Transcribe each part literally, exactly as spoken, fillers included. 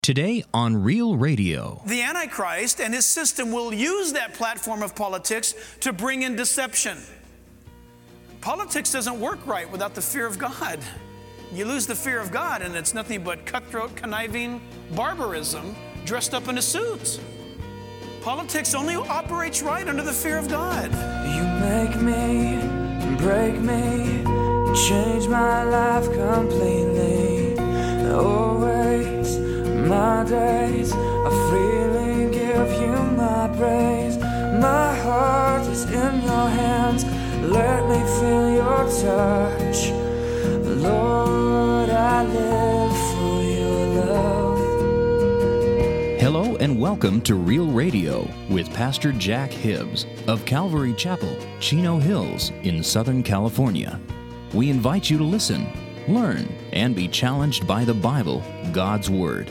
Today on Real Radio. The Antichrist and his system will use that platform of politics to bring in deception. Politics doesn't work right without the fear of God. You lose the fear of God and it's nothing but cutthroat, conniving barbarism dressed up in a suit. Politics only operates right under the fear of God. You make me, break me, change my life completely. Always my days, I freely give you my praise. My heart is in your hands, let me feel your touch. Lord, I live for your love. Hello and welcome to Real Radio with Pastor Jack Hibbs of Calvary Chapel, Chino Hills in Southern California. We invite you to listen, learn, and be challenged by the Bible, God's Word.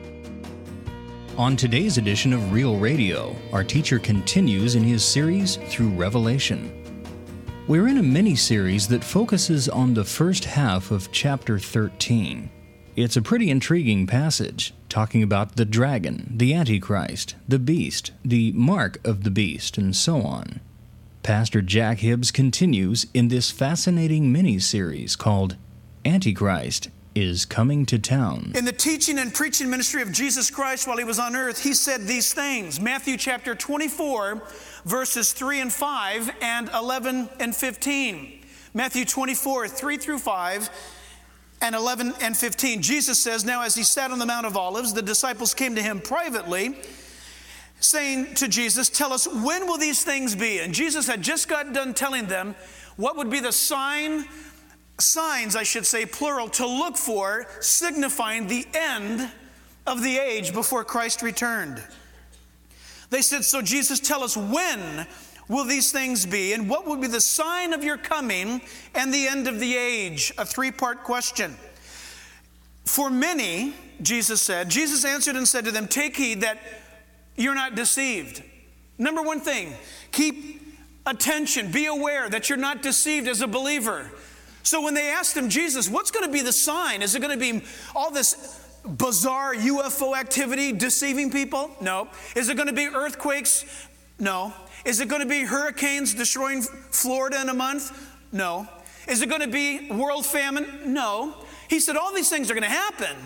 On today's edition of Real Radio, our teacher continues in his series through Revelation. We're in a mini-series that focuses on the first half of chapter thirteen. It's a pretty intriguing passage, talking about the dragon, the Antichrist, the beast, the mark of the beast, and so on. Pastor Jack Hibbs continues in this fascinating mini-series called Antichrist is Coming to Town. In the teaching and preaching ministry of Jesus Christ while he was on earth, he said these things. Matthew chapter twenty-four, verses three and five, and eleven and fifteen. Matthew twenty-four, three through five, and eleven and fifteen. Jesus says, "Now as he sat on the Mount of Olives, the disciples came to him privately, saying to Jesus, 'Tell us, when will these things be?' And Jesus had just got done telling them what would be the sign signs, I should say, plural, to look for, signifying the end of the age before Christ returned. They said, 'So Jesus, tell us, when will these things be? And what will be the sign of your coming and the end of the age?'" A three-part question. "For many," Jesus said, Jesus answered and said to them, "Take heed that you're not deceived." Number one thing, keep attention, be aware that you're not deceived as a believer. So when they asked him, "Jesus, what's going to be the sign? Is it going to be all this bizarre U F O activity deceiving people?" No. Is it going to be earthquakes? No. Is it going to be hurricanes destroying Florida in a month? No. Is it going to be world famine? No. He said all these things are going to happen.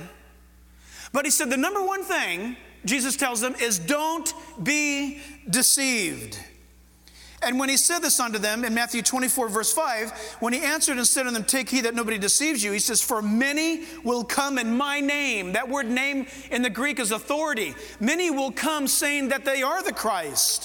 But he said the number one thing, Jesus tells them, is don't be deceived. And when he said this unto them in Matthew twenty-four, verse five, when he answered and said unto them, "Take heed that nobody deceives you," he says, "For many will come in my name." That word name in the Greek is authority. Many will come saying that they are the Christ.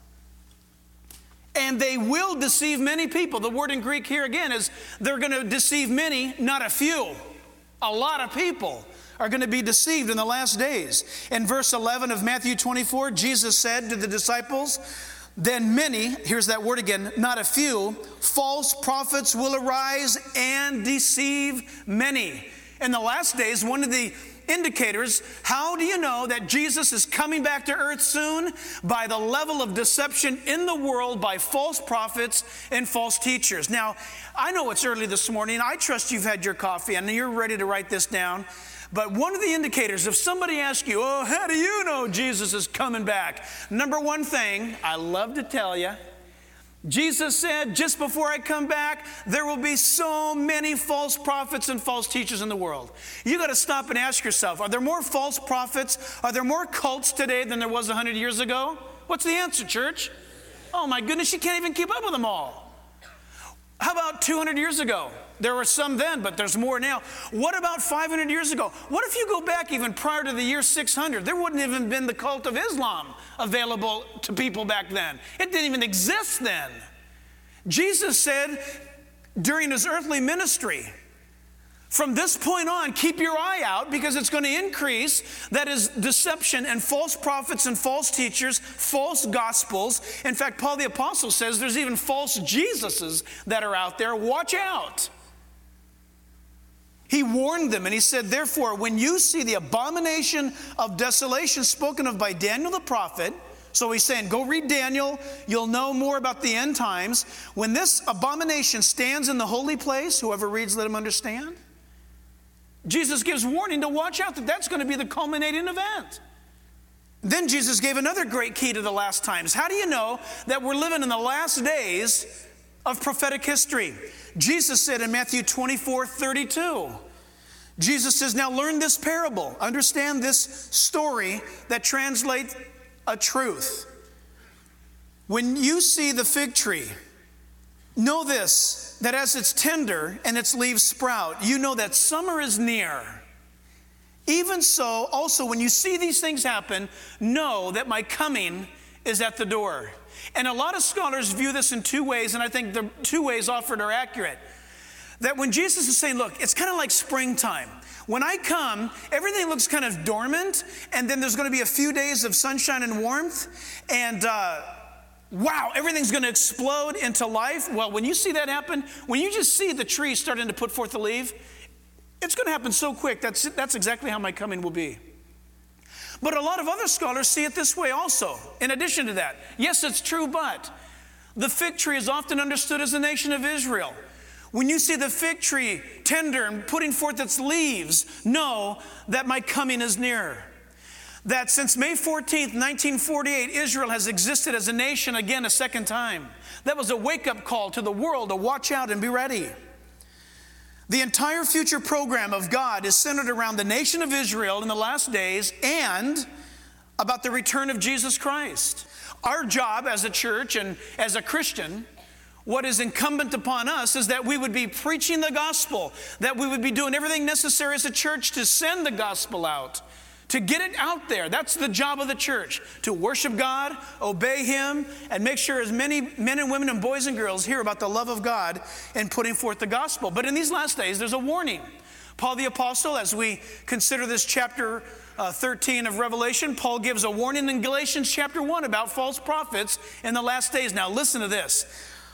And they will deceive many people. The word in Greek here again is they're going to deceive many, not a few. A lot of people are going to be deceived in the last days. In verse eleven of Matthew twenty-four, Jesus said to the disciples, "Then many," here's that word again, not a few, "false prophets will arise and deceive many." In the last days, one of the indicators, how do you know that Jesus is coming back to earth soon? By the level of deception in the world by false prophets and false teachers. Now, I know it's early this morning. I trust you've had your coffee and you're ready to write this down. But one of the indicators, if somebody asks you, "Oh, how do you know Jesus is coming back?" Number one thing, I love to tell you, Jesus said, just before I come back, there will be so many false prophets and false teachers in the world. You got to stop and ask yourself, are there more false prophets? Are there more cults today than there was one hundred years ago? What's the answer, church? Oh my goodness, you can't even keep up with them all. How about two hundred years ago? There were some then, but there's more now. What about five hundred years ago? What if you go back even prior to the year six hundred? There wouldn't even been the cult of Islam available to people back then. It didn't even exist then. Jesus said during his earthly ministry, from this point on, keep your eye out because it's going to increase. That is deception and false prophets and false teachers, false gospels. In fact, Paul the Apostle says there's even false Jesuses that are out there. Watch out. He warned them and he said, "Therefore, when you see the abomination of desolation spoken of by Daniel the prophet," so he's saying, go read Daniel, you'll know more about the end times. "When this abomination stands in the holy place," whoever reads, let him understand. Jesus gives warning to watch out that that's going to be the culminating event. Then Jesus gave another great key to the last times. How do you know that we're living in the last days of prophetic history? Jesus said in Matthew twenty-four thirty-two, Jesus says, now learn this parable. Understand this story that translates a truth. When you see the fig tree, know this, that as it's tender and its leaves sprout, you know that summer is near. Even so, also when you see these things happen, know that my coming is at the door. And a lot of scholars view this in two ways, and I think the two ways offered are accurate. That when Jesus is saying, look, it's kind of like springtime. When I come, everything looks kind of dormant, and then there's going to be a few days of sunshine and warmth, and uh, wow, everything's going to explode into life. Well, when you see that happen, when you just see the tree starting to put forth the leaf, it's going to happen so quick. That's, that's exactly how my coming will be. But a lot of other scholars see it this way also. In addition to that, yes, it's true, but the fig tree is often understood as the nation of Israel. When you see the fig tree tender and putting forth its leaves, know that my coming is near. That since May fourteenth, nineteen forty-eight, Israel has existed as a nation again a second time. That was a wake-up call to the world to watch out and be ready. The entire future program of God is centered around the nation of Israel in the last days and about the return of Jesus Christ. Our job as a church and as a Christian, what is incumbent upon us is that we would be preaching the gospel, that we would be doing everything necessary as a church to send the gospel out, to get it out there. That's the job of the church, to worship God, obey Him, and make sure as many men and women and boys and girls hear about the love of God in putting forth the gospel. But in these last days, there's a warning. Paul the Apostle, as we consider this chapter uh, thirteen of Revelation, Paul gives a warning in Galatians chapter one about false prophets in the last days. Now listen to this.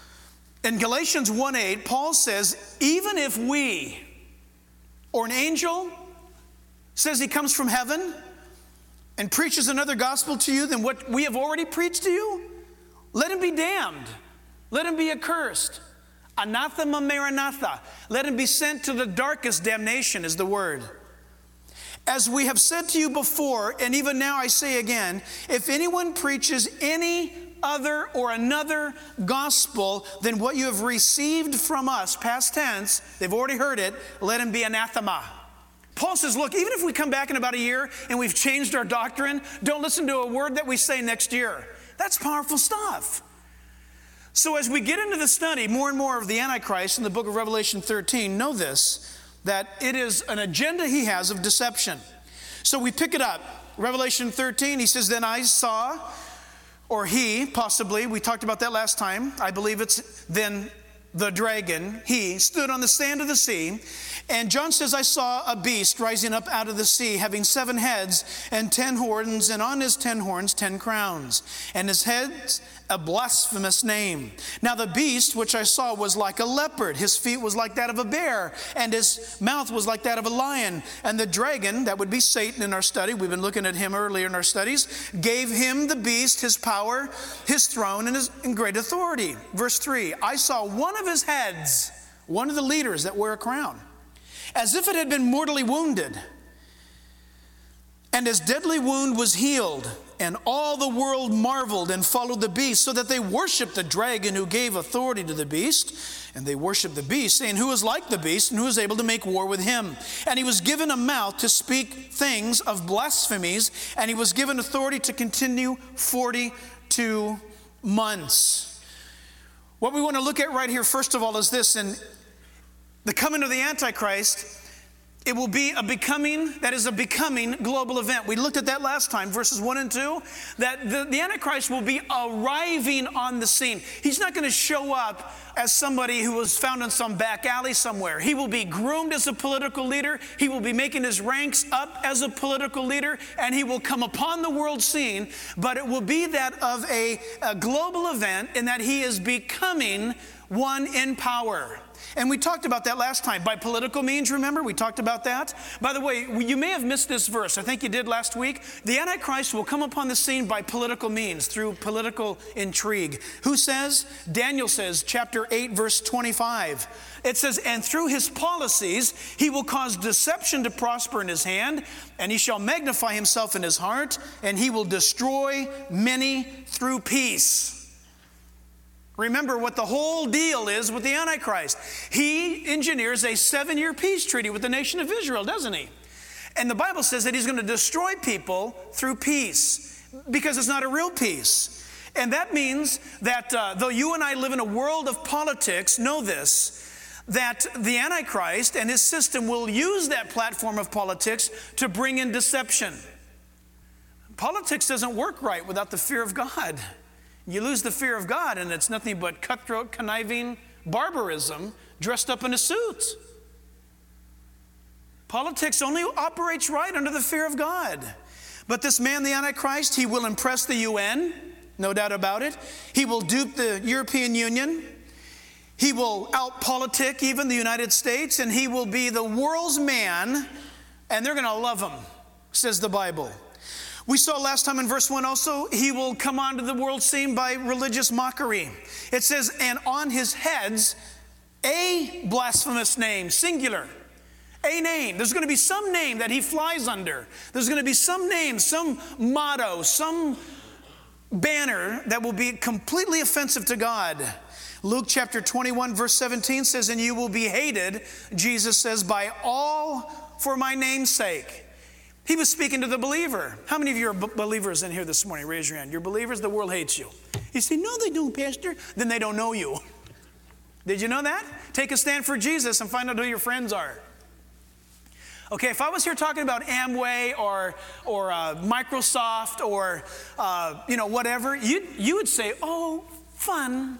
In Galatians one eight, Paul says, even if we or an angel says he comes from heaven and preaches another gospel to you than what we have already preached to you, let him be damned. Let him be accursed. Anathema maranatha. Let him be sent to the darkest damnation is the word. As we have said to you before, and even now I say again, if anyone preaches any other or another gospel than what you have received from us, past tense, they've already heard it, let him be anathema. Paul says, look, even if we come back in about a year and we've changed our doctrine, don't listen to a word that we say next year. That's powerful stuff. So as we get into the study more and more of the Antichrist in the book of Revelation thirteen, know this, that it is an agenda he has of deception. So we pick it up. Revelation thirteen, he says, then I saw, or he, possibly, we talked about that last time. I believe it's then the dragon, he stood on the sand of the sea. And John says, I saw a beast rising up out of the sea, having seven heads and ten horns, and on his ten horns ten crowns, and his heads a blasphemous name. Now the beast which I saw was like a leopard, his feet was like that of a bear, and his mouth was like that of a lion. And the dragon, that would be Satan in our study, we've been looking at him earlier in our studies, gave him, the beast, his power, his throne, and his and great authority. Verse three, I saw one of his heads, one of the leaders that wear a crown, as if it had been mortally wounded. And his deadly wound was healed, and all the world marveled and followed the beast, so that they worshiped the dragon who gave authority to the beast. And they worshiped the beast, saying, who is like the beast, and who is able to make war with him? And he was given a mouth to speak things of blasphemies, and he was given authority to continue forty-two months. What we want to look at right here, first of all, is this. In the coming of the Antichrist, it will be a becoming, that is a becoming global event. We looked at that last time, verses one and two, that the, the Antichrist will be arriving on the scene. He's not going to show up as somebody who was found in some back alley somewhere. He will be groomed as a political leader. He will be making his ranks up as a political leader, and he will come upon the world scene, but it will be that of a, a global event in that he is becoming one in power. And we talked about that last time. By political means, remember? We talked about that. By the way, you may have missed this verse. I think you did last week. The Antichrist will come upon the scene by political means, through political intrigue. Who says? Daniel says, chapter eight, verse twenty-five. It says, and through his policies, he will cause deception to prosper in his hand, and he shall magnify himself in his heart, and he will destroy many through peace. Remember what the whole deal is with the Antichrist. He engineers a seven-year peace treaty with the nation of Israel, doesn't he? And the Bible says that he's going to destroy people through peace, because it's not a real peace. And that means that uh, though you and I live in a world of politics, know this, that the Antichrist and his system will use that platform of politics to bring in deception. Politics doesn't work right without the fear of God. You lose the fear of God, and it's nothing but cutthroat, conniving barbarism dressed up in a suit. Politics only operates right under the fear of God. But this man, the Antichrist, he will impress the U N, no doubt about it. He will dupe the European Union. He will out-politic even the United States, and he will be the world's man, and they're going to love him, says the Bible. We saw last time in verse one also, he will come onto the world scene by religious mockery. It says, and on his heads, a blasphemous name, singular. A name. There's going to be some name that he flies under. There's going to be some name, some motto, some banner that will be completely offensive to God. Luke chapter twenty-one, verse seventeen says, and you will be hated, Jesus says, by all for my name's sake. He was speaking to the believer. How many of you are b- believers in here this morning? Raise your hand. You're believers, the world hates you. You say, no, they don't, Pastor. Then they don't know you. Did you know that? Take a stand for Jesus and find out who your friends are. Okay, if I was here talking about Amway or or uh, Microsoft or uh, you know whatever, you you would say, oh, fun.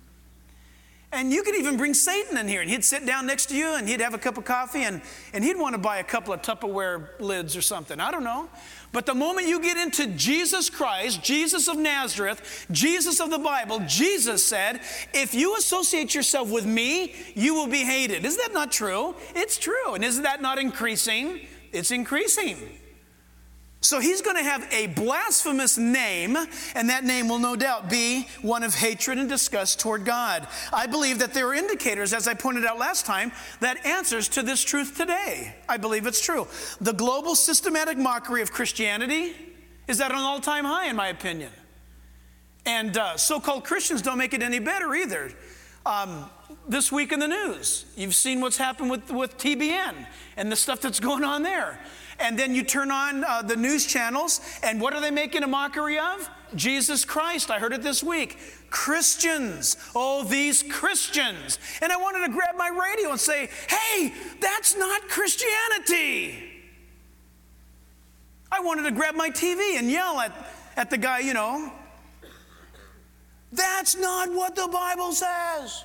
And you could even bring Satan in here, and he'd sit down next to you, and he'd have a cup of coffee, and, and he'd want to buy a couple of Tupperware lids or something. I don't know. But the moment you get into Jesus Christ, Jesus of Nazareth, Jesus of the Bible, Jesus said, if you associate yourself with me, you will be hated. Isn't that not true? It's true. And isn't that not increasing? It's increasing. So he's going to have a blasphemous name, and that name will no doubt be one of hatred and disgust toward God. I believe that there are indicators, as I pointed out last time, that answers to this truth today. I believe it's true. The global systematic mockery of Christianity is at an all-time high, in my opinion. And uh, so-called Christians don't make it any better either. Um, this week in the news, you've seen what's happened with, with T B N and the stuff that's going on there. And then you turn on uh, the news channels, and what are they making a mockery of? Jesus Christ. I heard it this week. Christians. Oh, these Christians. And I wanted to grab my radio and say, hey, that's not Christianity. I wanted to grab my T V and yell at, at the guy, you know, that's not what the Bible says.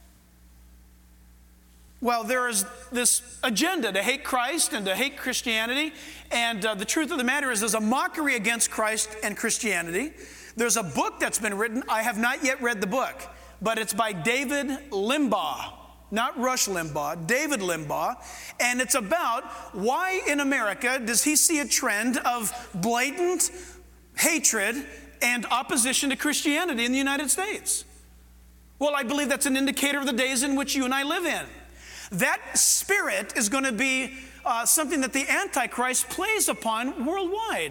Well, there is this agenda to hate Christ and to hate Christianity. And uh, the truth of the matter is there's a mockery against Christ and Christianity. There's a book that's been written. I have not yet read the book, but it's by David Limbaugh, not Rush Limbaugh, David Limbaugh. And it's about why in America does he see a trend of blatant hatred and opposition to Christianity in the United States. Well, I believe that's an indicator of the days in which you and I live in. That spirit is going to be uh, something that the Antichrist plays upon worldwide.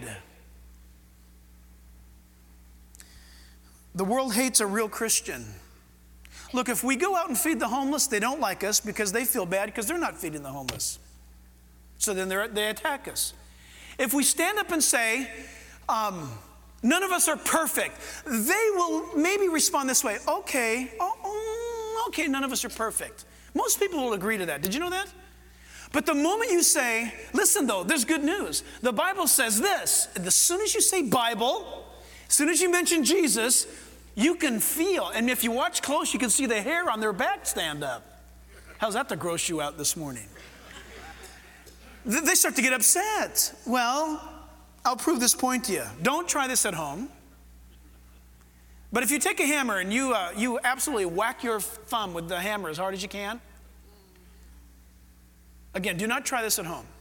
The world hates a real Christian. Look, if we go out and feed the homeless, they don't like us because they feel bad because they're not feeding the homeless. So then they attack us. If we stand up and say, um, none of us are perfect, they will maybe respond this way. Okay, oh, okay, none of us are perfect. Most people will agree to that. Did you know that? But the moment you say, listen though, there's good news. The Bible says this. And as soon as you say Bible, as soon as you mention Jesus, you can feel, and if you watch close, you can see the hair on their back stand up. How's that to gross you out this morning? They start to get upset. Well, I'll prove this point to you. Don't try this at home. But if you take a hammer and you, uh, you absolutely whack your thumb with the hammer as hard as you can, Again, do not try this at home.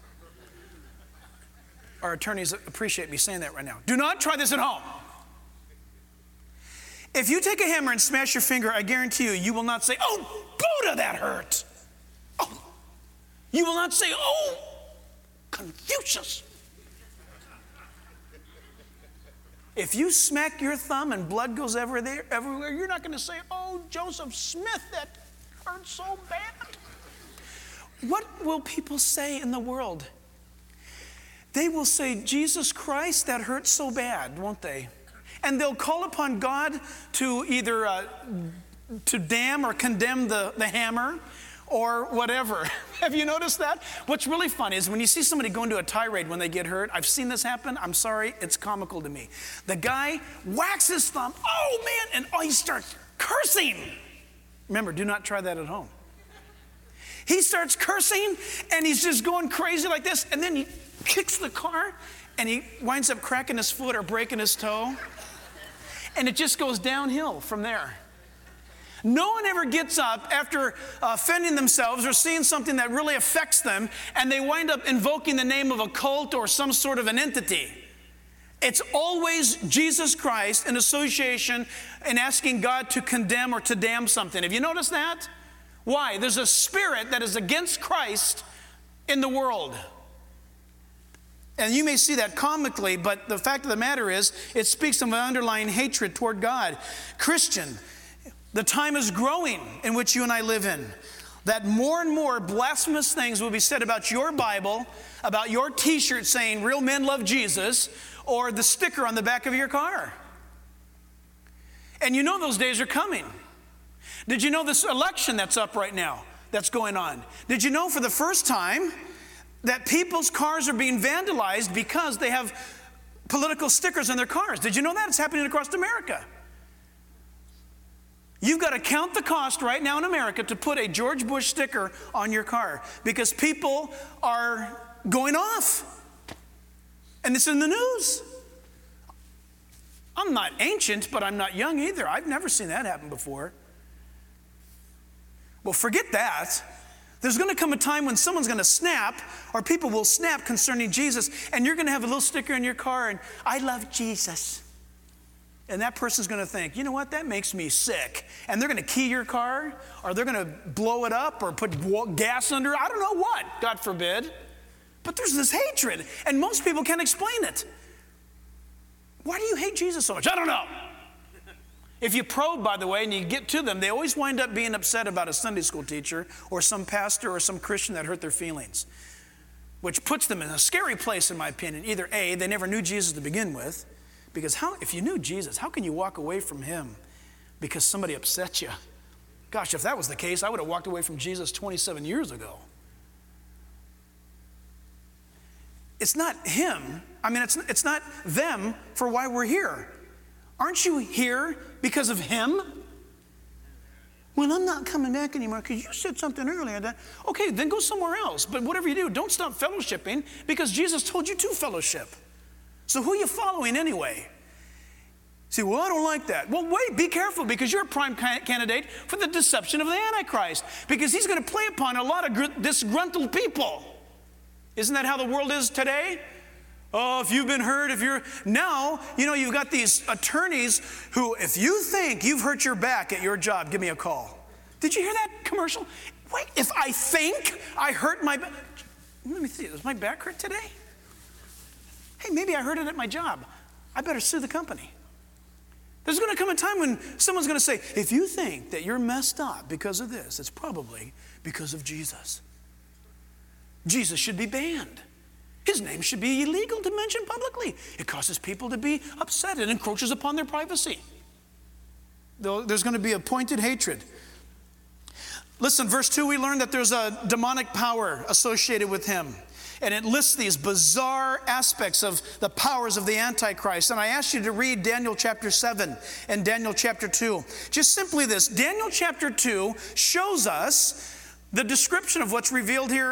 Our attorneys appreciate me saying that right now. Do not try this at home. If you take a hammer and smash your finger, I guarantee you, you will not say, oh, Buddha, that hurt. Oh. You will not say, oh, Confucius. If you smack your thumb and blood goes everywhere, there, everywhere, you're not going to say, oh, Joseph Smith, that hurt so bad. What will people say in the world? They will say, Jesus Christ, that hurt so bad, won't they? And they'll call upon God to either uh, to damn or condemn the, the hammer or whatever. Have you noticed that? What's really funny is when you see somebody go into a tirade when they get hurt, I've seen this happen, I'm sorry, it's comical to me. The guy whacks his thumb, oh man, and oh, he starts cursing. Remember, do not try that at home. He starts cursing and he's just going crazy like this, and then he kicks the car and he winds up cracking his foot or breaking his toe. And it just goes downhill from there. No one ever gets up after uh, offending themselves or seeing something that really affects them, and they wind up invoking the name of a cult or some sort of an entity. It's always Jesus Christ in association and asking God to condemn or to damn something. Have you noticed that? Why? There's a spirit that is against Christ in the world. And you may see that comically, but the fact of the matter is, it speaks of an underlying hatred toward God. Christian, the time is growing in which you and I live in, that more and more blasphemous things will be said about your Bible, about your t-shirt saying, real men love Jesus, or the sticker on the back of your car. And you know those days are coming. Did you know this election that's up right now, that's going on? Did you know for the first time that people's cars are being vandalized because they have political stickers on their cars? Did you know that? It's happening across America. You've got to count the cost right now in America to put a George Bush sticker on your car because people are going off. And it's in the news. I'm not ancient, but I'm not young either. I've never seen that happen before. Well, forget that. There's going to come a time when someone's going to snap, or people will snap concerning Jesus, and you're going to have a little sticker in your car, and I love Jesus. And that person's going to think, you know what, that makes me sick. And they're going to key your car, or they're going to blow it up, or put gas under it. I don't know what, God forbid. But there's this hatred, and most people can't explain it. Why do you hate Jesus so much? I don't know. If you probe, by the way, and you get to them, they always wind up being upset about a Sunday school teacher or some pastor or some Christian that hurt their feelings, which puts them in a scary place, in my opinion. Either A, they never knew Jesus to begin with, because how, if you knew Jesus, how can you walk away from him because somebody upset you? Gosh, if that was the case, I would have walked away from Jesus twenty-seven years ago. It's not him. I mean, it's, it's not them for why we're here. Aren't you here because of him? Well, I'm not coming back anymore because you said something earlier. That, okay, then go somewhere else. But whatever you do, don't stop fellowshipping because Jesus told you to fellowship. So who are you following anyway? See, well, I don't like that. Well, wait, be careful because you're a prime candidate for the deception of the Antichrist because he's going to play upon a lot of disgruntled people. Isn't that how the world is today? Oh, if you've been hurt, if you're... Now, you know, you've got these attorneys who, if you think you've hurt your back at your job, give me a call. Did you hear that commercial? Wait, if I think I hurt my back... Let me see, does my back hurt today? Hey, maybe I hurt it at my job. I better sue the company. There's going to come a time when someone's going to say, if you think that you're messed up because of this, it's probably because of Jesus. Jesus should be banned. His name should be illegal to mention publicly. It causes people to be upset. It encroaches upon their privacy. There's going to be a pointed hatred. Listen, verse two, we learned that there's a demonic power associated with him. And it lists these bizarre aspects of the powers of the Antichrist. And I asked you to read Daniel chapter seven and Daniel chapter two. Just simply this, Daniel chapter two shows us the description of what's revealed here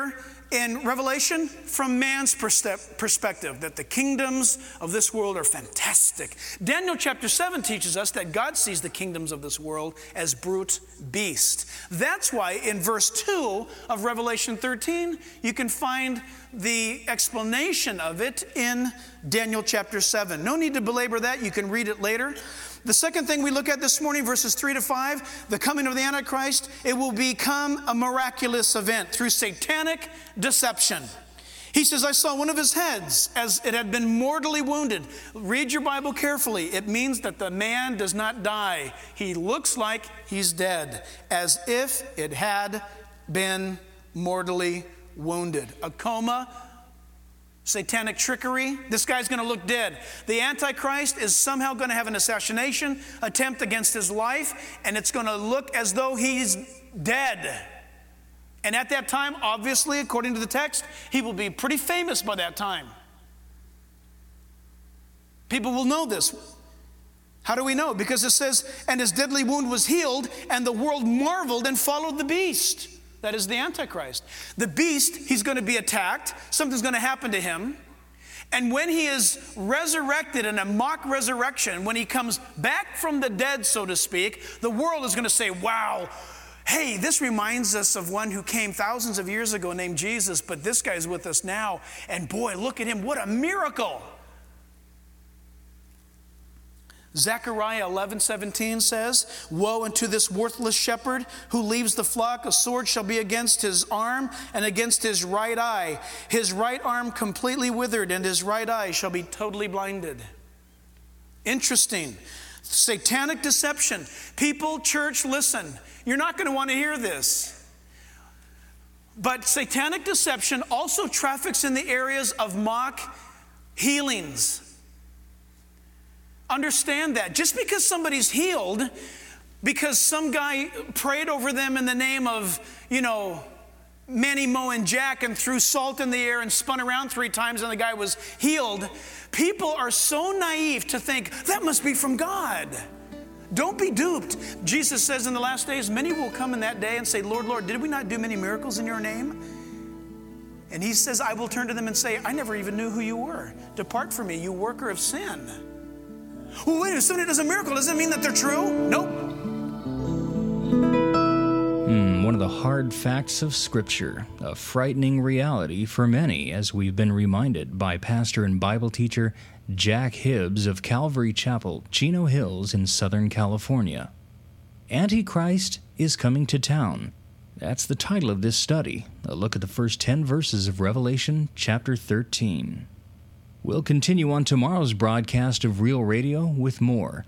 in Revelation from man's perspective, that the kingdoms of this world are fantastic. Daniel chapter seven teaches us that God sees the kingdoms of this world as brute beast. That's why in verse two of Revelation thirteen, you can find the explanation of it in Daniel chapter seven. No need to belabor that. You can read it later. The second thing we look at this morning, verses three to five, the coming of the Antichrist, it will become a miraculous event through satanic deception. He says, I saw one of his heads as it had been mortally wounded. Read your Bible carefully. It means that the man does not die. He looks like he's dead, as if it had been mortally wounded. A coma, satanic trickery. This guy's going to look dead. The Antichrist is somehow going to have an assassination attempt against his life, and it's going to look as though he's dead. And at that time, obviously, according to the text, he will be pretty famous by that time. People will know this. How do we know? Because it says, and his deadly wound was healed, and the world marveled and followed the beast. That is the Antichrist. The beast, he's going to be attacked. Something's going to happen to him. And when he is resurrected in a mock resurrection, when he comes back from the dead, so to speak, the world is going to say, wow, hey, this reminds us of one who came thousands of years ago named Jesus, but this guy's with us now. And boy, look at him. What a miracle. Zechariah eleven seventeen says, woe unto this worthless shepherd who leaves the flock. A sword shall be against his arm and against his right eye. His right arm completely withered, and his right eye shall be totally blinded. Interesting. Satanic deception. People, church, listen. You're not going to want to hear this. But satanic deception also traffics in the areas of mock healings. Understand that. Just because somebody's healed, because some guy prayed over them in the name of, you know, Manny, Mo, and Jack and threw salt in the air and spun around three times and the guy was healed, people are so naive to think that must be from God. Don't be duped. Jesus says in the last days, many will come in that day and say, Lord, Lord, did we not do many miracles in your name? And he says, I will turn to them and say, I never even knew who you were. Depart from me, you worker of sin. Well, wait, if somebody does a miracle, doesn't it mean that they're true? Nope. Hmm, one of the hard facts of Scripture, a frightening reality for many, as we've been reminded by pastor and Bible teacher Jack Hibbs of Calvary Chapel, Chino Hills in Southern California. Antichrist is coming to town. That's the title of this study, a look at the first ten verses of Revelation chapter thirteen. We'll continue on tomorrow's broadcast of Real Radio with more.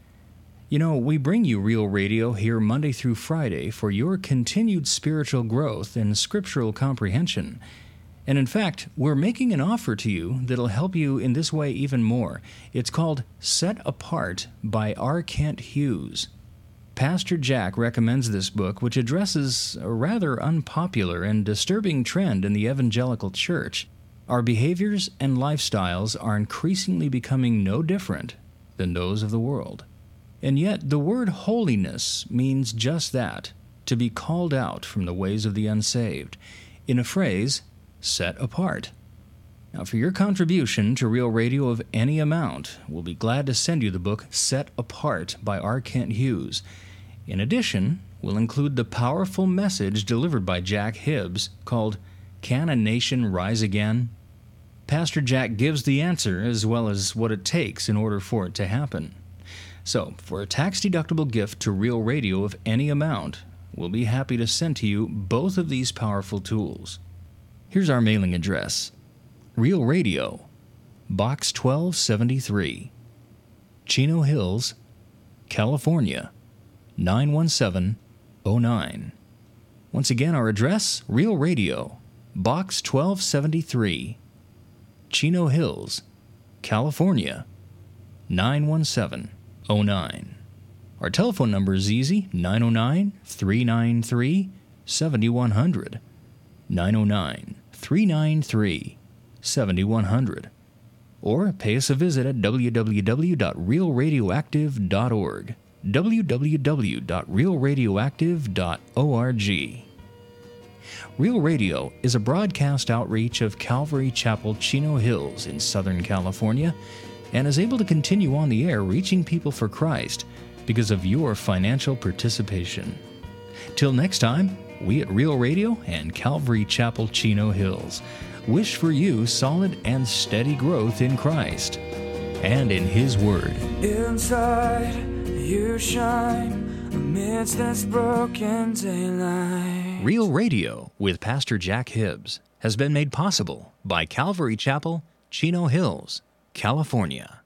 You know, we bring you Real Radio here Monday through Friday for your continued spiritual growth and scriptural comprehension. And in fact, we're making an offer to you that'll help you in this way even more. It's called Set Apart by R. Kent Hughes. Pastor Jack recommends this book, which addresses a rather unpopular and disturbing trend in the evangelical church. Our behaviors and lifestyles are increasingly becoming no different than those of the world. And yet, the word holiness means just that, to be called out from the ways of the unsaved. In a phrase, set apart. Now, for your contribution to Real Radio of any amount, we'll be glad to send you the book Set Apart by R. Kent Hughes. In addition, we'll include the powerful message delivered by Jack Hibbs called Can a Nation Rise Again? Pastor Jack gives the answer as well as what it takes in order for it to happen. So, for a tax-deductible gift to Real Radio of any amount, we'll be happy to send to you both of these powerful tools. Here's our mailing address. Real Radio, Box twelve seventy-three, Chino Hills, California, nine one seven oh nine. Once again, our address, Real Radio, Box twelve seventy-three, Chino Hills, California, nine one seven oh nine. Our telephone number is easy, nine oh nine, three nine three, seven one zero zero, nine oh nine, three nine three, seven one zero zero. Or pay us a visit at w w w dot real radioactive dot org, w w w dot real radioactive dot org. Real Radio is a broadcast outreach of Calvary Chapel, Chino Hills in Southern California, and is able to continue on the air reaching people for Christ because of your financial participation. Till next time, we at Real Radio and Calvary Chapel, Chino Hills wish for you solid and steady growth in Christ and in His Word. Inside you shine amidst this broken daylight. Real Radio with Pastor Jack Hibbs has been made possible by Calvary Chapel, Chino Hills, California.